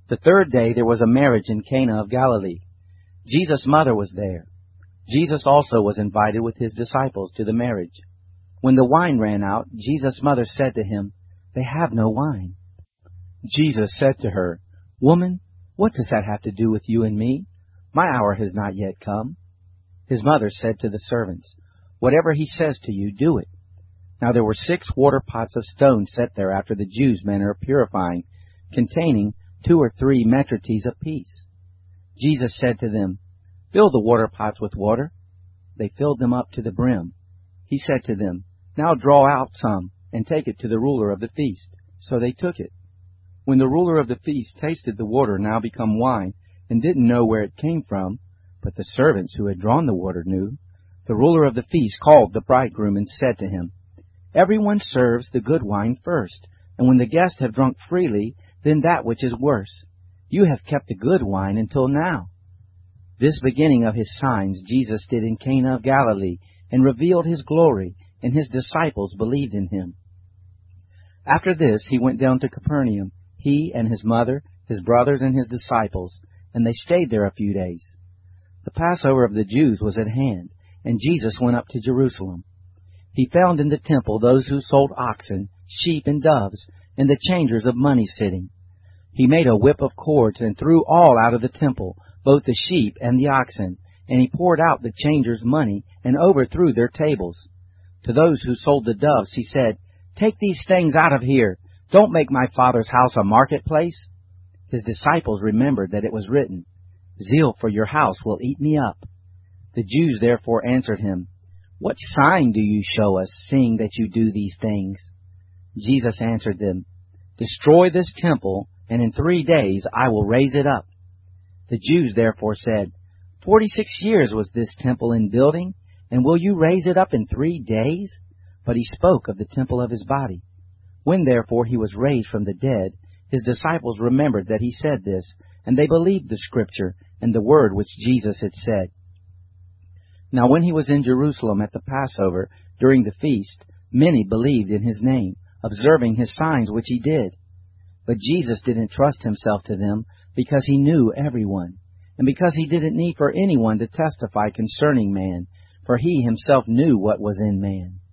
The third day there was a marriage in Cana of Galilee. Jesus' mother was there. Jesus also was invited with his disciples to the marriage. When the wine ran out, Jesus' mother said to him, "They have no wine." Jesus said to her, "Woman, what does that have to do with you and me? My hour has not yet come." His mother said to the servants, "Whatever he says to you, do it." Now there were 6 water pots of stone set there after the Jews' manner of purifying, containing 2 or 3 metrites apiece. Jesus said to them, "Fill the water pots with water." They filled them up to the brim. He said to them, "Now draw out some, and take it to the ruler of the feast." So they took it. When the ruler of the feast tasted the water now become wine, and didn't know where it came from, but the servants who had drawn the water knew, the ruler of the feast called the bridegroom and said to him, "Everyone serves the good wine first, and when the guests have drunk freely, then that which is worse. You have kept the good wine until now." This beginning of his signs Jesus did in Cana of Galilee, and revealed his glory, and his disciples believed in him. After this he went down to Capernaum, he and his mother, his brothers, and his disciples, and they stayed there a few days. The Passover of the Jews was at hand, and Jesus went up to Jerusalem. He found in the temple those who sold oxen, sheep, and doves, and the changers of money sitting. He made a whip of cords and threw all out of the temple, both the sheep and the oxen, and he poured out the changers' money and overthrew their tables. To those who sold the doves he said, "Take these things out of here. Don't make my Father's house a marketplace." His disciples remembered that it was written, "Zeal for your house will eat me up." The Jews therefore answered him, "What sign do you show us, seeing that you do these things?" Jesus answered them, "Destroy this temple, and in 3 days I will raise it up." The Jews therefore said, 46 years was this temple in building, and will you raise it up in 3 days? But he spoke of the temple of his body. When therefore he was raised from the dead, his disciples remembered that he said this, and they believed the scripture and the word which Jesus had said. Now when he was in Jerusalem at the Passover, during the feast, many believed in his name, observing his signs which he did. But Jesus didn't trust himself to them, because he knew everyone, and because he didn't need for anyone to testify concerning man, for he himself knew what was in man.